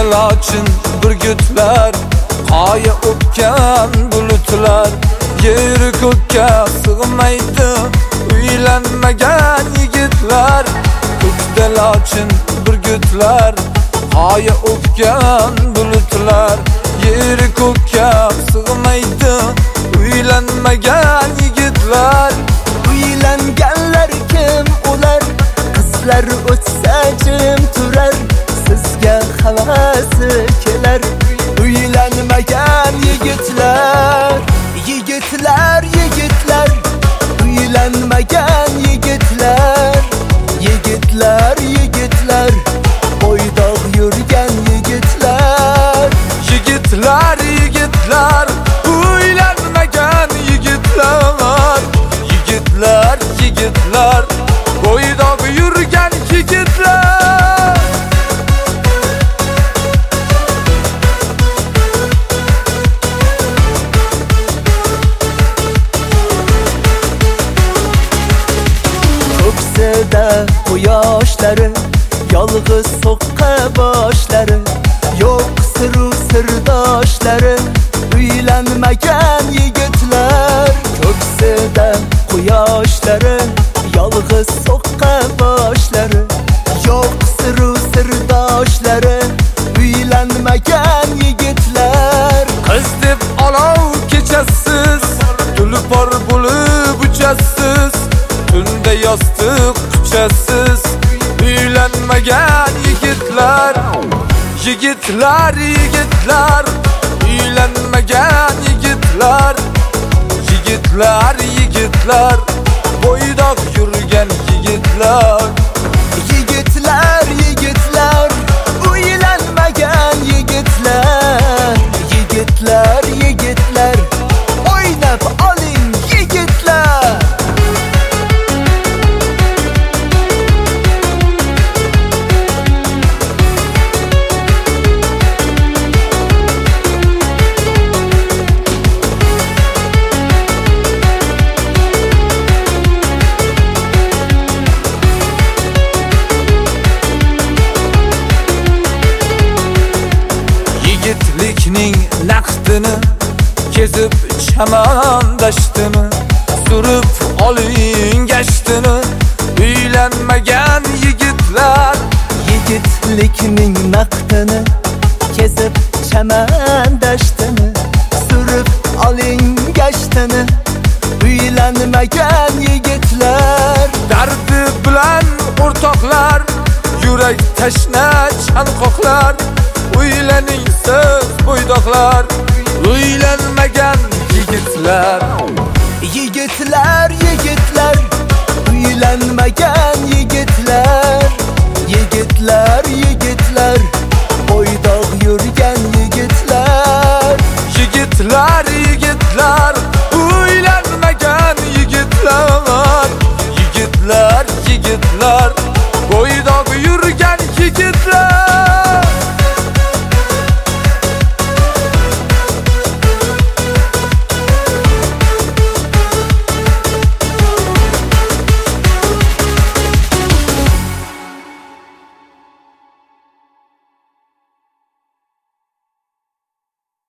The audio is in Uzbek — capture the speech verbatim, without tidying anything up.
lochin burgutlar, qoya o'pgan bulutlar, yeri ko'kka sig'maydi uylanmagan yigitlar. Ko'kda lochin burgutlar, qoya o'pgan bulutlar, yeri ko'kka sig'maydi uylanmagan yigitlar. Uylanganlar kim ular? Qizlar o'tsa jim turar, sizga havasi kelar. Uylanmagan yigitlar, yigitlar, yigitlar, uylanmagan yigitlar, yigitlar, yigitlar, bo'ydoq yurgan yigitlar, yigitlar, yigitlar, uylanmagan yigitlar, yigitlar, yigitlar, bo'ydoq yurgan yigitlar. Ko'ksida quyoshlari, yolg'iz so'qqa boshlari, yo'q siru sirdoshlari, uylanmagan yigitlar. Ko'ksida quyoshlari, yolg'iz so'qqa boshlari, yo'q siru sirdoshlari, uylanmagan yigitlar. Qiz deb olov kechasiz, tulpor bo'lib uchasiz, tunda yostiq quchasiz, uylanmagan yigitlar. Yigitlar, yigitlar, uylanmagan yigitlar, yigitlar, yigitlar, bo'ydoq yurgan yigitlar. Yigitlar, yigitlar, uylanmagan yigitlar, yigitlar, yigitlar, o'ynab oling yigitlar. Yigitlikning naqdini kezib chaman dashtini, surib oling gashtini, uylanmagan yigitlar. Yigitlikning naqdini kezib chaman dashtini, surib oling gashtini, uylanmagan yigitlar. Dardi bilan o'rtoqlar, yurak tashna chanqoqlar, uylaning siz bo'ydoqlar, uylanmagan yigitlar. Yigitlar, yigitlar, uylanmagan yigitlar, yigitlar, yigitlar.